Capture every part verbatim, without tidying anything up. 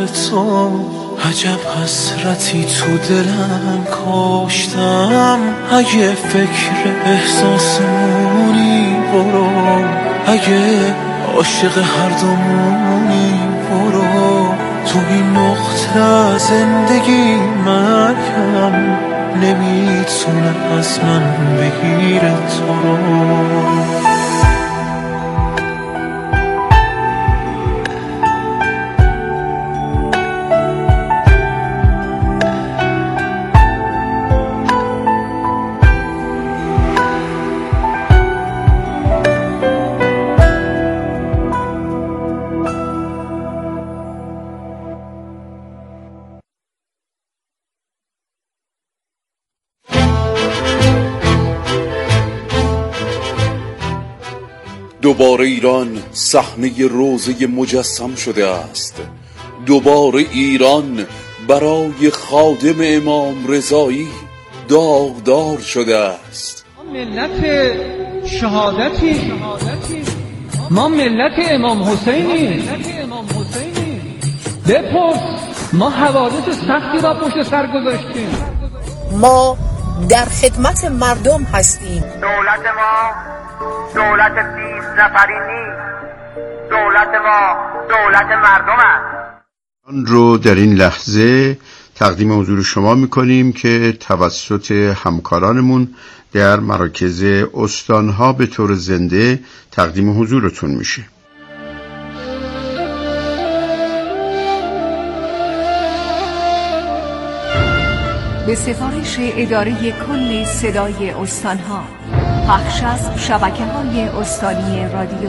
جمال تو، عجب حسرتی تو دلم کاشتم. اگه فکر احساسمونی برو، اگه عاشق هر دومونی برو. تو این نقطه زندگی مرگم نمیتونه از من بگیره تو رو. دوباره ایران صحنه روضه مجسم شده است. دوباره ایران برای خادم امام رضایی داغدار شده است. ما ملت شهادتی، ما ملت امام حسینی. بپرس، ما حوادث سختی را پشت سر گذاشتیم. ما در خدمت مردم هستیم. دولت ما دولت بیست نفری نیست، دولت ما دولت مردم است. آن رو در این لحظه تقدیم حضور شما میکنیم که توسط همکارانمون در مراکز استانها به طور زنده تقدیم حضورتون میشه. به سفارش اداره کل صدای استانها، پخش از شبکه‌های استانی رادیو.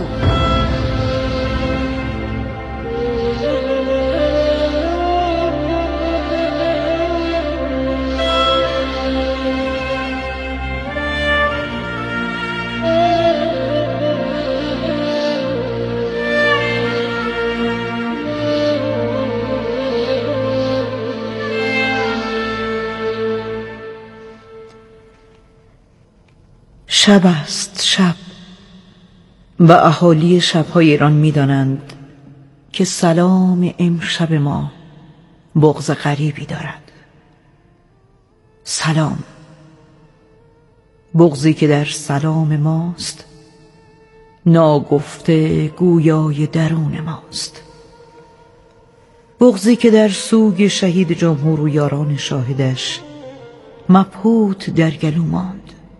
شب است شب، و اهالی شب‌های ایران می‌دانند که سلام امشب ما بغض غریبی دارد. سلام، بغضی که در سلام ماست، ناگفته گویای درون ماست. بغضی که در سوگ شهید جمهور و یاران شاهدش مبهوت در گلو ماند.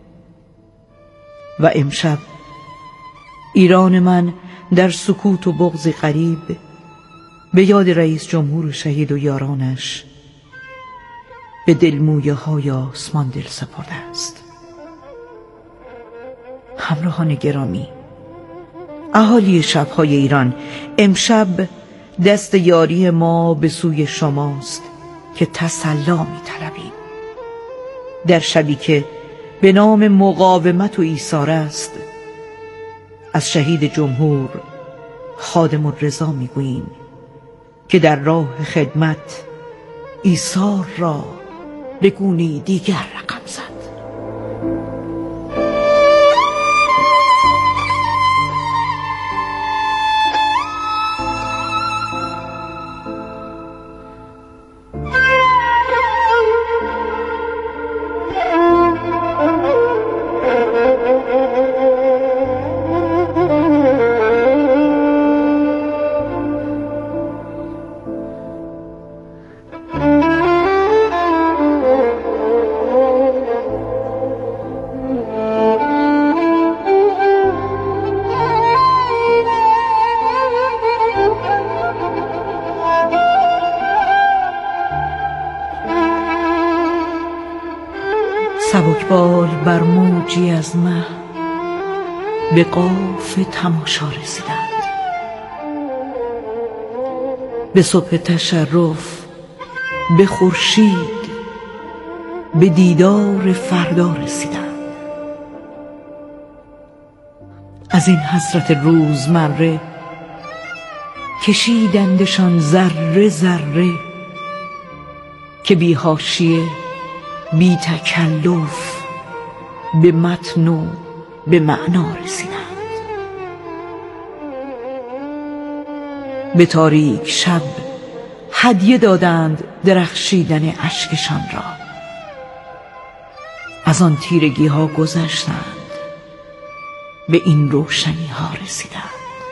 و امشب ایران من در سکوت و بغض غریب به یاد رئیس جمهور شهید و یارانش به دلمویه های آسمان دل سپرده است. همراهان گرامی، اهالی شب‌های ایران، امشب دست یاری ما به سوی شماست که تسلا می‌طلبیم. در شبی که به نام مقاومت و ایثار است، از شهید جمهور خادم الرضا میگوییم که در راه خدمت ایثار را به گونه‌ای دیگر رقم زد. سبکبال بر موجی از مه به قاف تماشا رسیدند. به صبح تشرف، به خورشید، به دیدار فردا رسیدند. از این حسرت روزمره کشیدندشان ذره ذره که بی حاشیه، بی تکلف به متن و به معنا رسیدند. به تاریک شب هدیه دادند درخشیدن اشکشان را. از آن تیرگی ها گذشتند، به این روشنی ها رسیدند.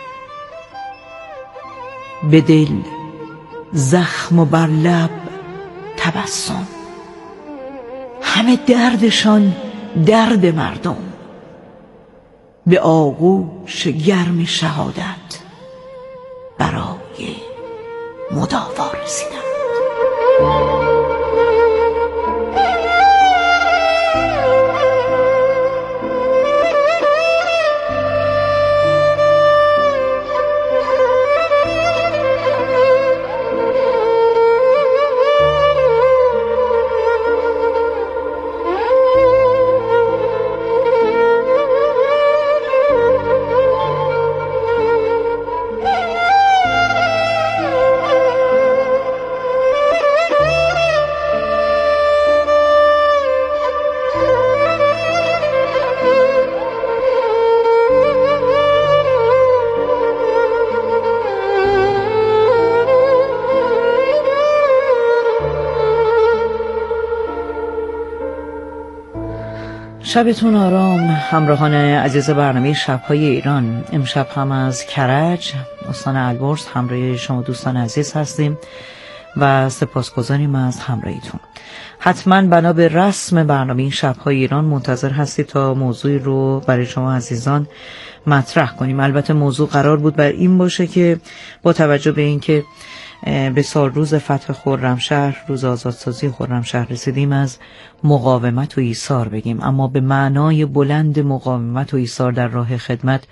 به دل زخم و بر لب تبسم، همه دردشان درد مردم. به آغوش گرم شهادت برای مداوا رسیدند. شبتون آرام همراهان عزیز برنامه شب‌های ایران. امشب هم از کرج استان البرز همراه شما دوستان عزیز هستیم و سپاسگزاریم از همراهیتون. حتما بنا به رسم برنامه شب‌های ایران منتظر هستید تا موضوعی رو برای شما عزیزان مطرح کنیم. البته موضوع قرار بود بر این باشه که با توجه به اینکه به سال روز فتح خرمشهر، روز آزادسازی خرمشهر رسیدیم، از مقاومت و ایثار بگیم، اما به معنای بلند مقاومت و ایثار در راه خدمت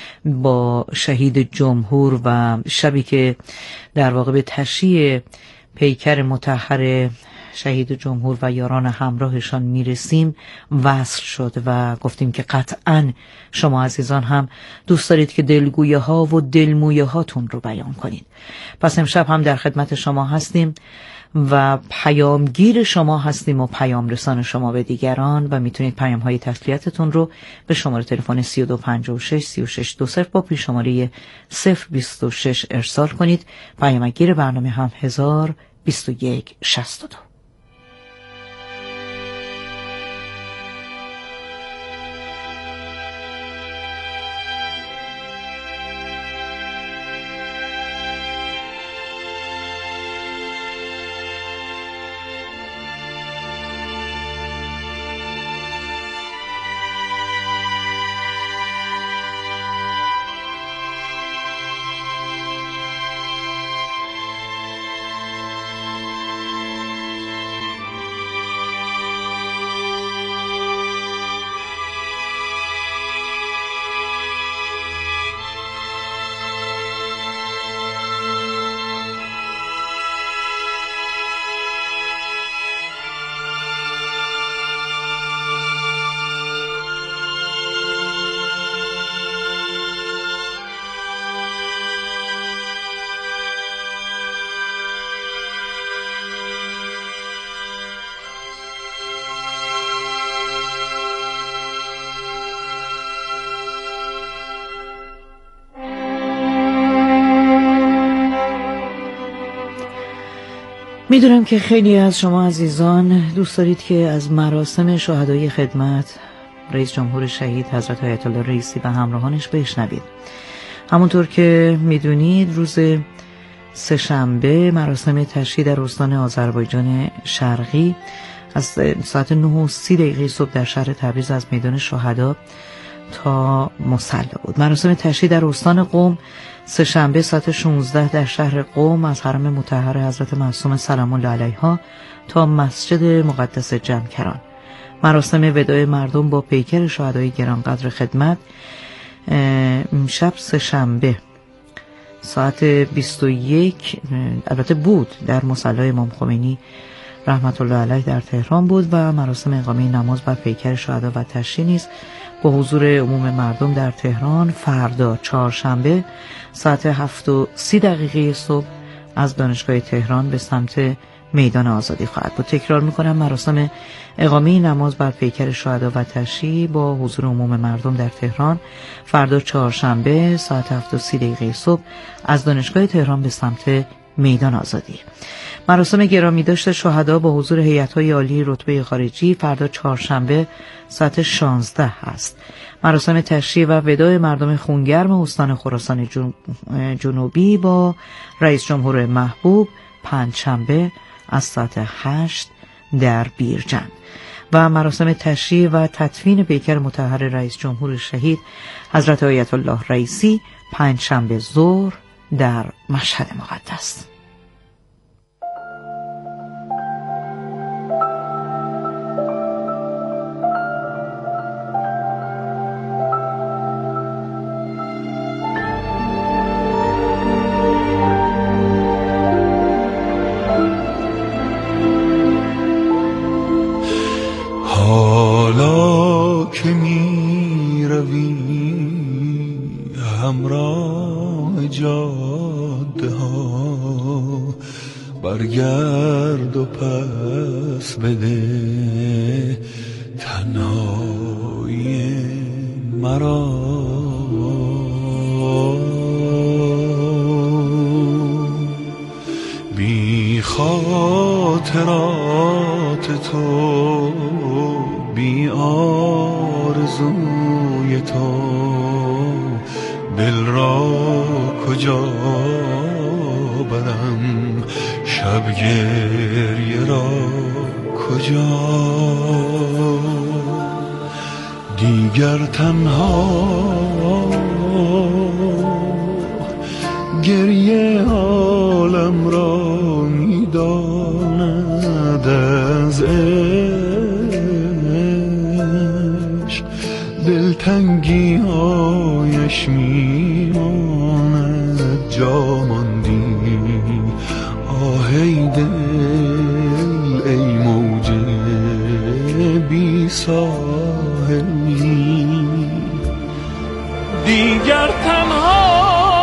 با شهید جمهور و شبی که در واقع به تشییع پیکر مطهر شهید جمهور و یاران همراهشان میرسیم وصل شد و گفتیم که قطعاً شما عزیزان هم دوست دارید که دلگویه ها و دلمویه هاتون رو بیان کنید. پس امشب هم در خدمت شما هستیم و پیامگیر شما هستیم و پیام رسان شما به دیگران و میتونید پیام های تسلیتتون رو به شماره تلفن سی و دو پنجاه و شش سی و شش دو صفر با پیش شماره صفر بیست و شش ارسال کنید. پیامگیر برنامه هم هزار و بیست و یک شصت و دو. میدونم که خیلی از شما عزیزان دوست دارید که از مراسم شهدای خدمت رئیس جمهور شهید حضرت آیت الله رئیسی و همراهانش بشنوید. همونطور که میدونید روز سه‌شنبه مراسم تشییع در استان آذربایجان شرقی از ساعت نه و سی دقیقه صبح در شهر تبریز از میدان شهدا تا مصلی بود. مراسم تشییع در استان قم سه‌شنبه ساعت شانزده در شهر قم از حرم مطهر حضرت معصومه سلام الله علیها تا مسجد مقدس جمکران. مراسم وداع مردم با پیکر شهدای گرانقدر خدمت امشب سه‌شنبه ساعت بیست و یک البته بود در مصلی امام خمینی رحمت الله علیه در تهران بود و مراسم اقامه نماز بر پیکر شهدا و تشییع نیز با حضور عموم مردم در تهران فردا چهارشنبه ساعت هفت و سی دقیقه صبح از دانشگاه تهران به سمت میدان آزادی خواهد بود. تکرار میکنم مراسم اقامه نماز بر پیکر شهدا و تشییع با حضور عموم مردم در تهران فردا چهارشنبه ساعت هفت و سی دقیقه صبح از دانشگاه تهران به سمت میدان آزادی. مراسم گرامی داشته شهدا با حضور هیئت‌های عالی رتبه خارجی فردا چهارشنبه ساعت شانزده هست. مراسم تشییع و وداع مردم خونگرم استان خراسان جنوبی با رئیس جمهور محبوب پنجشنبه از ساعت هشت در بیرجند و مراسم تشییع و تدفین پیکر مطهر رئیس جمهور شهید حضرت آیت الله رئیسی پنجشنبه ظهر در مشهد مقدس. حالا که می روی همراه جاده ها، برگرد و پس بده تنهایی مرا. بی خاطرات تو، بی آرزوی تو، دل را کجا برم، شب گریه را کجا. دیگر تنها گریه عالم را میداند، از عشق دلتنگی هایش میماند. جا ماندی آهی دل ای موج بی ساحلی. دیگر تنها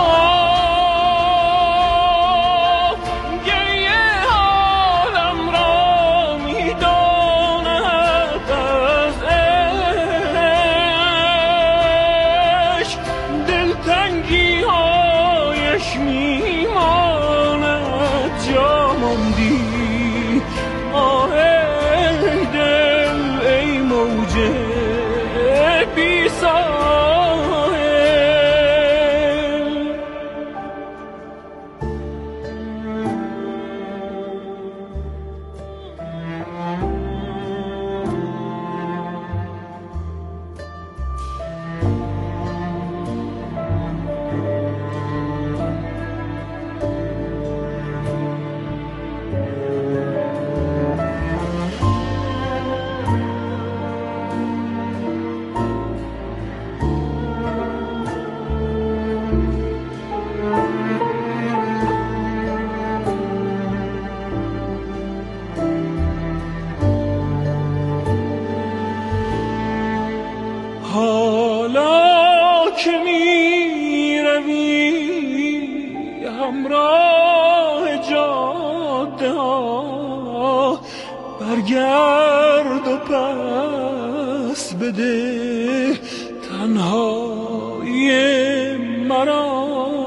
برگرد و پس بده تنهایی مرا.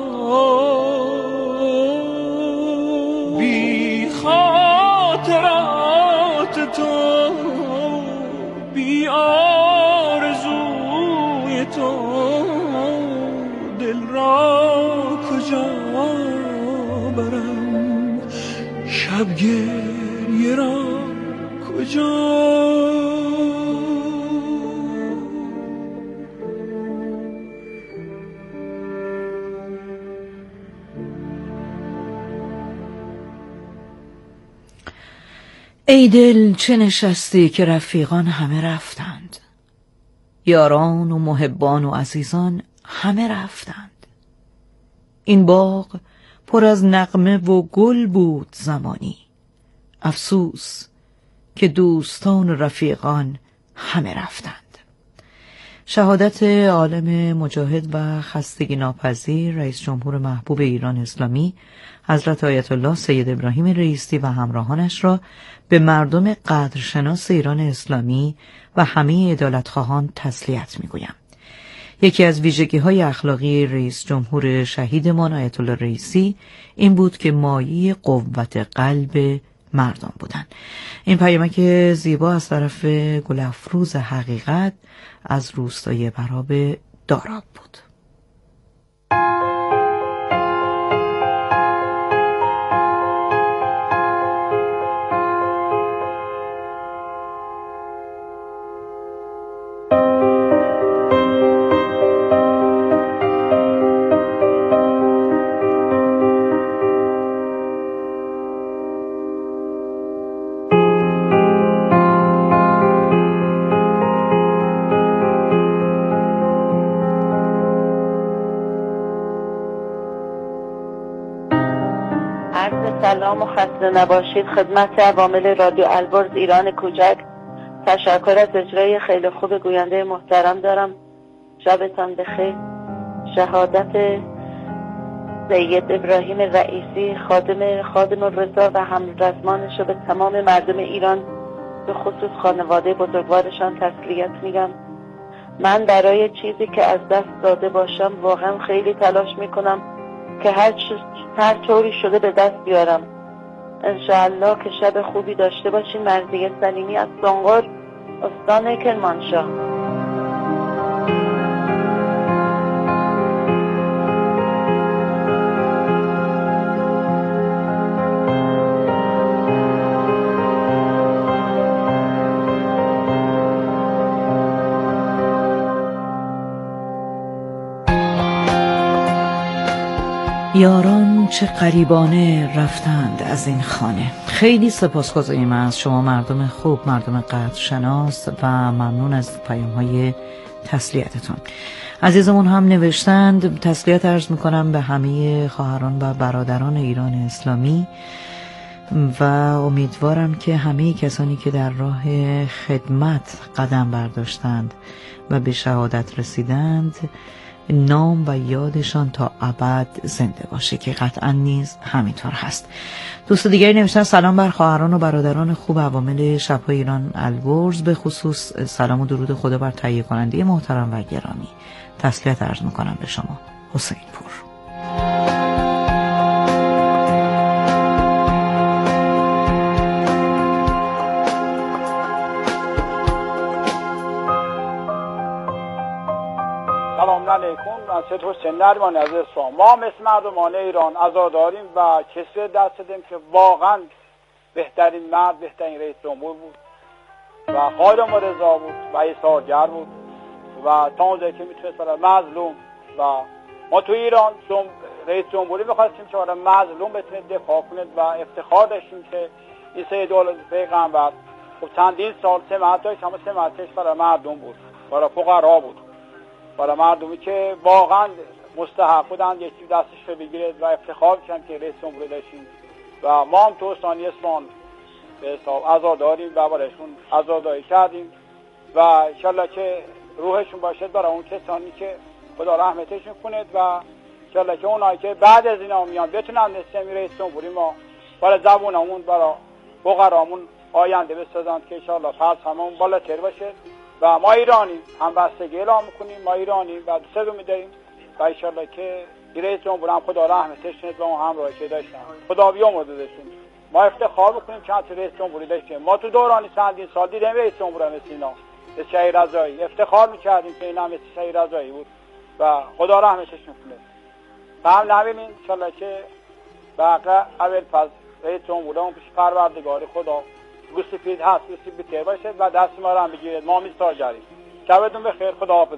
بی خاطرات تو، بی آرزوی تو، دل را کجا برم، شب گریه را کجا. ای دل چه نشستی که رفیقان همه رفتند، یاران و محبان و عزیزان همه رفتند. این باغ پر از نغمه و گل بود زمانی، افسوس که دوستان و رفیقان همه رفتند. شهادت عالم مجاهد و خستگی ناپذیر رئیس جمهور محبوب ایران اسلامی حضرت آیت الله سید ابراهیم رئیسی و همراهانش را به مردم قدرشناس ایران اسلامی و همه عدالتخواهان تسلیت می‌گویم. یکی از ویژگی‌های اخلاقی رئیس جمهور شهیدمان آیت الله رئیسی این بود که مایه قوت قلب مردم بودن. این پیامک زیبا از طرف گل افروز حقیقت از روستای براب داراب بود. سلام و خسته نباشید خدمت عوامل رادیو البرز ایران کوچک. تشکر از اجرای خیلی خوب گوینده محترم دارم. شبتان بخیر. شهادت سید ابراهیم رئیسی خادم خادم الرضا و همرزمانش به تمام مردم ایران به خصوص خانواده بزرگوارشان تسلیت میگم. من برای چیزی که از دست داده باشم واقعا خیلی تلاش میکنم که هر هر طوری شده به دست بیارم. انشاءالله که شب خوبی داشته باشین. مرضیه سلیمی از سانغار، استان کرمانشاه. یاران چه غریبانه رفتند از این خانه. خیلی سپاسگزاریم از شما مردم خوب، مردم قدرشناس و ممنون از پیام‌های تسلیتتون. عزیزمون هم نوشتند تسلیت عرض میکنم به همه خواهران و برادران ایران اسلامی و امیدوارم که همه کسانی که در راه خدمت قدم برداشتند و به شهادت رسیدند نام و یادشان تا ابد زنده باشه که قطعا نیز همینطور هست. دوست دیگری نوشتن سلام بر خواهران و برادران خوب عوامل شب‌های ایران البرز، به خصوص سلام و درود خدا بر تهیه کننده محترم و گرامی. تسلیت عرض میکنم به شما. حسین پور. سلام علیکم. من سید حسین نریمانی از اصفهان. ما مثل مردمان ایران عزاداریم و کسی دست دادیم که واقعا بهترین مرد، بهترین رئیس جمهور بود و خادم رضا بود و ایثارگر بود و تا اونجایی که میتونست برای مظلوم و ما تو ایران جم... رئیس جمهوری میخواستیم که برای مظلوم بتونه دفاع کنه و افتخار داشتیم که این سید اولاد پیغمبر خب چندین سال سمت داشت، اما سمتش برای مردم بود، برای فقرا بود، برای مردمی که واقعا مستحق بودن یکی دستش رو بگیره و افتخار کنن که رئیس جمهوری داشتیم و ما هم تو استان اصفهان به حساب عزاداریم و برایشون عزاداری کردیم و انشالله که روحشون باشد برای اون کسانی که خدا رحمتشون کنه و انشالله که اونایی که بعد از اینا میان بتونن نسیم رئیس جمهوری ما برای زبونمون برای فقرامون آینده بسازن که انشالله فرض همون بالاتر باشه و ما ایرانی هم بستگی اعلام میکنیم. ما ایرانی و دوست رو میداریم و انشالله که رئیس جمهور هم خدا رحمتش کنه و اون همراهی که داشتن خدا بیامرزه داشتیم. ما افتخار میکنیم چند تا رئیس جمهوری داشتیم. ما تو دورانی چندین سال دیدیم رئیس جمهور مثل اینا، مثل شهید رضایی، افتخار میکردیم که اینا مثل شهید رضایی بود و خدا رحمتش کنه. هم نبینیم انشالله که بقیه اول پس رئیس جمهور اون پیش پروردگار خدا گوسفید هست، گوسفید تر باشد و دست ما رو هم بگیرید. ما میستارگریم. شبتون بخیر. خدا حافظ.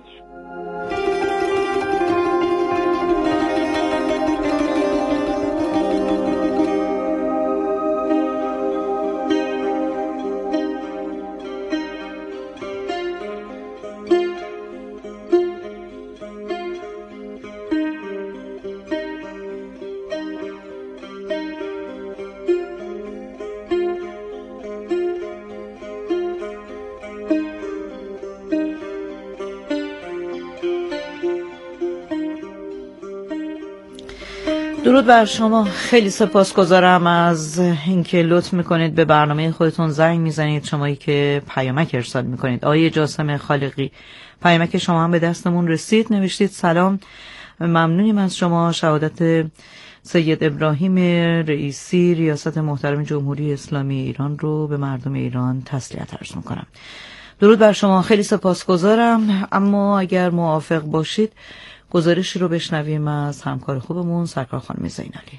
درود بر شما. خیلی سپاسگزارم از اینکه لطف میکنید به برنامه خودتون زنگ میزنید، شمایی که پیامک ارسال میکنید. آقای جاسم خالقی، پیامک شما هم به دستمون رسید. نوشتید سلام، ممنونیم از شما. شهادت سید ابراهیم رئیسی ریاست محترم جمهوری اسلامی ایران رو به مردم ایران تسلیت عرض میکنم. درود بر شما، خیلی سپاسگزارم. اما اگر موافق باشید گزارشی رو بشنویم از همکار خوبمون سرکار خانم زینالی.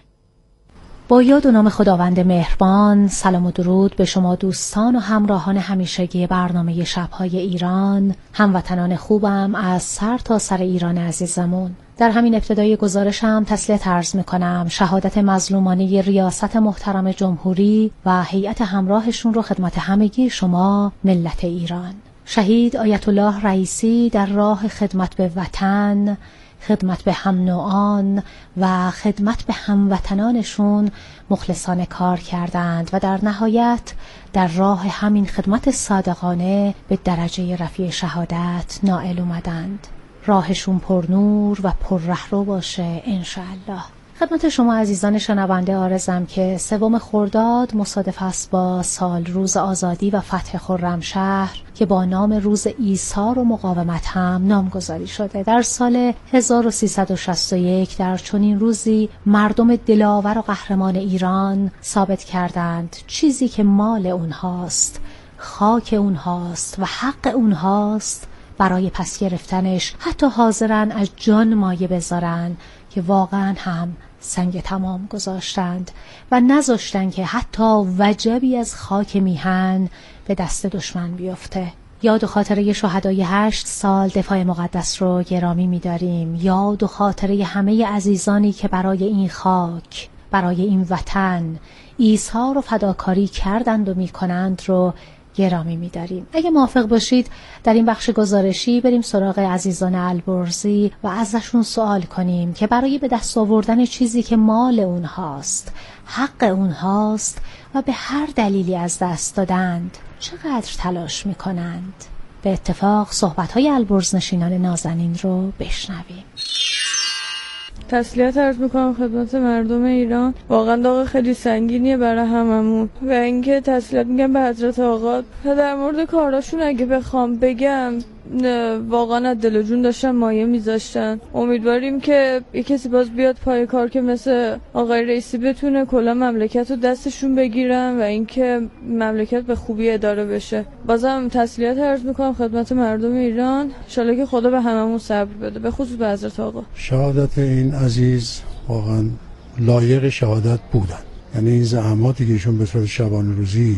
با یاد و نام خداوند مهربان، سلام و درود به شما دوستان و همراهان همیشگی برنامه شب‌های ایران، هموطنان خوبم از سر تا سر ایران عزیزمون. در همین ابتدای گزارشم تسلیت عرض می‌کنم شهادت مظلومانه ریاست محترم جمهوری و هیئت همراهشون رو خدمت همگی شما ملت ایران. شهید آیت الله رئیسی در راه خدمت به وطن، خدمت به هم نوعان و خدمت به هموطنانشون مخلصانه کار کردند و در نهایت در راه همین خدمت صادقانه به درجه رفیع شهادت نائل اومدند. راهشون پر نور و پر رهرو باشه انشاءالله. خدمت شما عزیزان شنونده عارضم که سوم خرداد مصادف است با سال روز آزادی و فتح خرمشهر که با نام روز ایثار و مقاومت هم نامگذاری شده. در سال هزار و سیصد و شصت و یک در چنین روزی مردم دلاور و قهرمان ایران ثابت کردند چیزی که مال اونهاست، خاک اونهاست و حق اونهاست، برای پس گرفتنش حتی حاضرن از جان مایه بذارن که واقعا هم سنگ تمام گذاشتند و نذاشتن که حتی وجبی از خاک میهن به دست دشمن بیفته. یاد و خاطره شهدای هشت سال دفاع مقدس رو گرامی می‌داریم. یاد و خاطره همه عزیزانی که برای این خاک، برای این وطن ایثار و فداکاری کردند و می‌کنند رو گرامی می‌داریم. اگه موافق باشید در این بخش گزارشی بریم سراغ عزیزان البرزی و ازشون سوال کنیم که برای به دست آوردن چیزی که مال اونهاست، حق اونهاست و به هر دلیلی از دست دادند چقدر تلاش می‌کنند. به اتفاق صحبت‌های البرز نشینان نازنین رو بشنویم. تسلیت عرض میکنم خدمت مردم ایران. واقعا داغ خیلی سنگینیه برای هممون و اینکه تسلیت میگم به حضرت آقا. در مورد کاراشون اگه بخوام بگم واقعا از دل و جون داشتن مایه میذاشتن. امیدواریم که یه کسی باز بیاد پای کار که مثل آقای رئیسی بتونه کلا مملکت رو دستشون بگیرن و اینکه مملکت به خوبی اداره بشه. بازم تسلیت عرض میکنم خدمت مردم ایران. ان شاءالله که خدا به هممون صبر بده، به خصوص به حضرت آقا. شهادت این عزیز واقعا لایق شهادت بودن. یعنی این زحماتی که ایشون به صورت شبانه روزی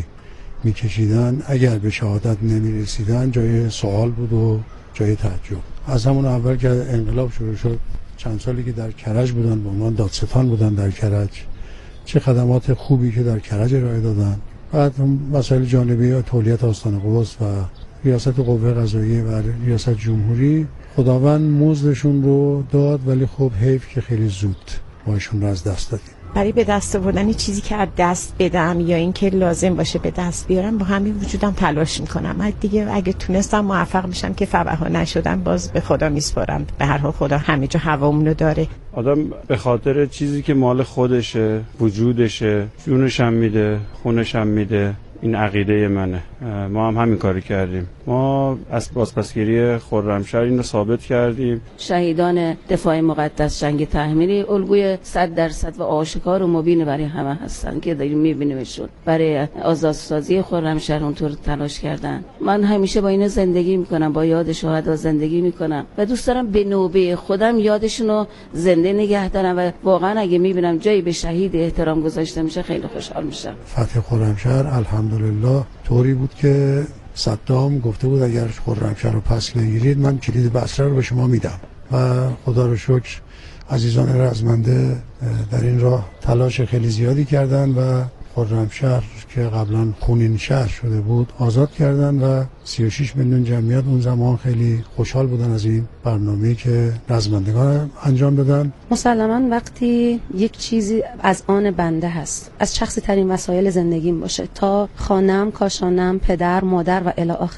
میکشیدن اگر به شهادت نمیرسیدن جای سوال بود و جای تعجب. از همون اول که انقلاب شروع شد، چند سالی که در کرج بودن، به عنوان دادستان بودن در کرج، چه خدمات خوبی که در کرج ارائه دادن. بعد مسائل جانبی تولیت آستان قدس و ریاست قوه قضاییه و ریاست جمهوری، خداوند مزدشون رو داد، ولی خب حیف که خیلی زود ما ایشون رو از دست دادیم. برای به دست آوردن چیزی که از دست بدم یا اینکه لازم باشه به دست بیارم با همین وجودم تلاش میکنم. من دیگه اگه تونستم موفق میشم که فبها نشدم باز به خدا میسپارم. به هر حال خدا همه جا هوامونو داره. آدم به خاطر چیزی که مال خودشه، وجودشه، جونش هم میده، خونش هم میده. این عقیده منه. ما هم همین کاری کردیم. ما از بازپسگیری خرمشهر این رو ثابت کردیم. شهیدان دفاع مقدس جنگ تحمیلی الگوی صد درصد و آشکار و مبین برای همه هستن که داریم میبینیمشون. برای آزادسازی خرمشهر اونطور تلاش کردن. من همیشه با اینا زندگی میکنم، با یاد شهدا زندگی میکنم و دوست دارم به نوبه خودم یادشون رو زنده نگه دارم و واقعا اگه میبینم جایی به شهید احترام گذاشته میشه خیلی خوشحال میشم. فتح خرمشهر الحمدلله طوری بود که صدام گفته بود اگر خرمشهر رو پس نگیرید من کلید بصره رو به شما میدم و خدا رو شکر عزیزان رزمنده در این راه تلاش خیلی زیادی کردن و خرمشهر که قبلا خونین شهر شده بود آزاد کردن و سی و شش میلیون جمعیت اون زمان خیلی خوشحال بودن از این برنامه‌ای که رزمندگان انجام دادن. مسلماً وقتی یک چیزی از آن بنده هست، از شخصی ترین وسایل زندگیم باشه تا خانم، کاشانم، پدر، مادر و الی آخرش،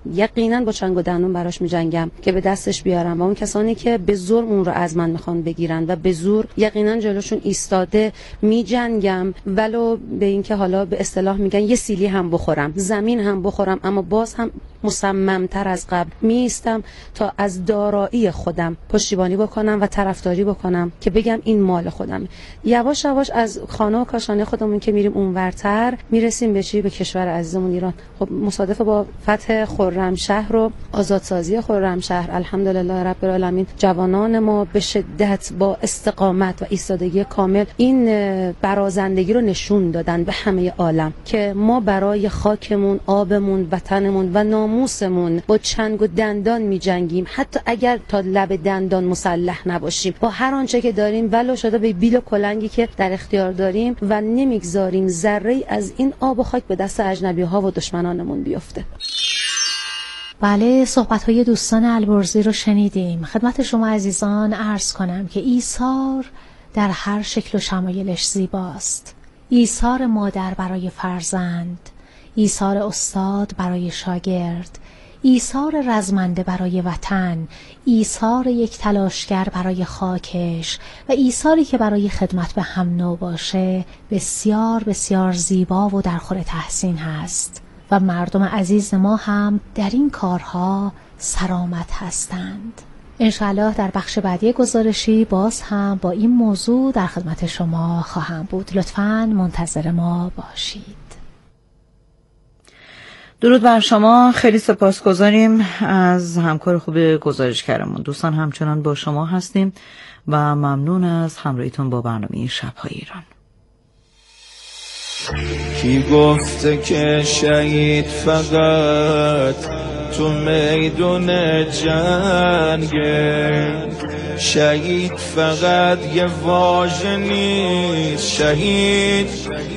یقینا با چنگ و دندون براش میجنگم که به دستش بیارم و اون کسانی که به زور اون رو از من میخوان بگیرن و به زور یقینا جلوشون ایستاده میجنگم، ولو به اینکه حالا به اصطلاح میگن یه سیلی هم بخورم، زمین هم بخورم، اما باز هم مصممتر از قبل میستم تا از دارایی خودم پشتیبانی بکنم و طرفداری بکنم که بگم این مال خودمه. یواش یواش از خانه و کاشانه خودمون که میریم اونورتر میرسیم به چی؟ به کشور عزیزمون ایران. خب مصادف با فتح خرمشهر و آزادسازی خرمشهر، الحمدلله رب العالمین، جوانان ما به شدت با استقامت و ایستادگی کامل این برازندگی رو نشون دادن به همه عالم که ما برای خاکمون، آبمون، وطنمون و ناموسمون با چنگ و دندان میجنگیم، حتی اگر تا لب دندان مسلح نباشیم، با هر آنچه که داریم ولو شده به بیل و کلنگی که در اختیار داریم و نمیگذاریم ذره از این آب و خاک به دست اجنبی ها و دشمنانمون بیفته. بله، صحبت‌های دوستان البرزی رو شنیدیم. خدمت شما عزیزان عرض کنم که ایثار در هر شکل و شمایلش زیباست. ایثار مادر برای فرزند، ایثار استاد برای شاگرد، ایثار رزمنده برای وطن، ایثار یک تلاشگر برای خاکش و ایثاری که برای خدمت به هم نوع باشه بسیار بسیار زیبا و در خور تحسین هست و مردم عزیز ما هم در این کارها سرآمد هستند. انشاءالله در بخش بعدی گزارشی باز هم با این موضوع در خدمت شما خواهم بود. لطفاً منتظر ما باشید. درود بر شما، خیلی سپاسگزاریم از همکار خوب گزارشگرمون. دوستان همچنان با شما هستیم و ممنون از همراهیتون با برنامه شب‌های ایران. کی گفته که شهید فقط تو میدون جنگه؟ شهید فقط یه واژه نیست، شهید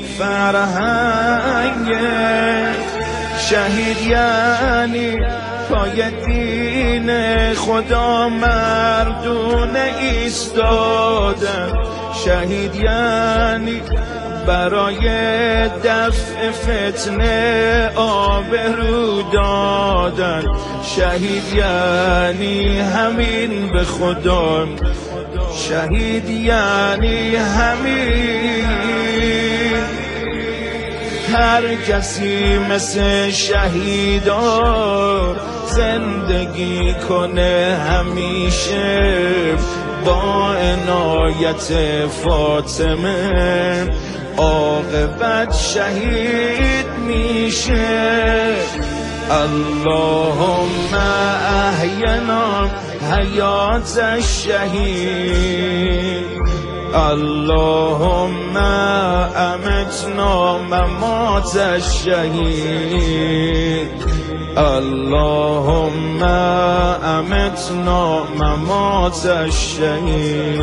فرهنگه. شهید یعنی پای دین خدا مردونه ایستادن. شهید یعنی برای دفع فتنه آبرو دادن. شهید یعنی همین به خدا، شهید یعنی همین. هر کسی مثل شهیدان زندگی کنه همیشه با عنایت فاطمه، عاقبت شهید میشه. اللهم احینا حیات الشهید، اللهم امتنا ممات الشهید، اللهم امتنا ممات الشهید،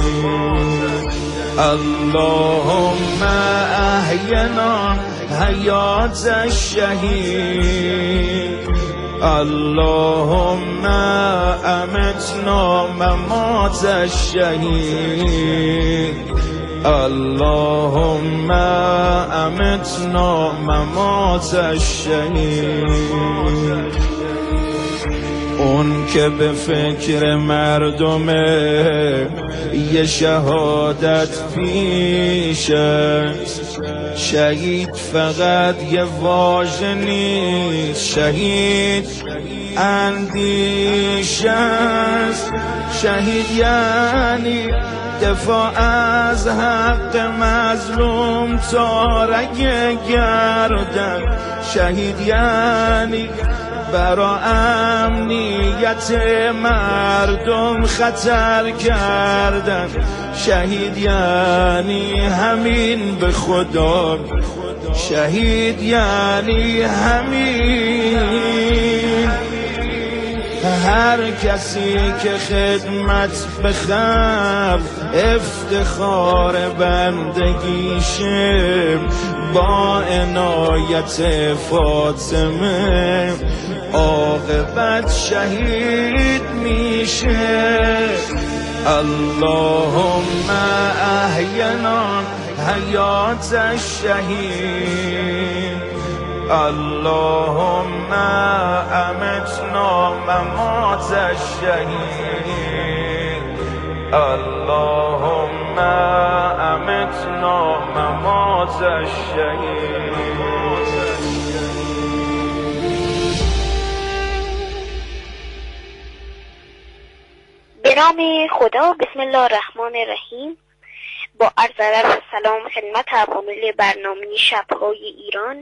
اللهم احینا حیات الشهید، اللهم امتنا ممات الشهید، اللهم امتنا ممات الشهید. اون که به فکر مردمه یه شهادت پیشه، شهید فقط یه واژه نیست، شهید اندیشه است. شهید یعنی دفاع از حق مظلوم تا رگ گردن. شهید یعنی برا امنیت مردم خطر کردن. شهید یعنی همین به خدا، شهید یعنی همین. هر کسی که خدمت به خلق افتخار بندگیشه، با عنایت فاطمه عاقبت شهید میشه. اللهم احینا حیات الشهید، اللهم امتنا ممات الشهید اللهم امتنا ممات الشهید. به نام خدا. بسم الله الرحمن الرحیم. با عرض سلام خدمت عوامل برنامه شب‌های ایران.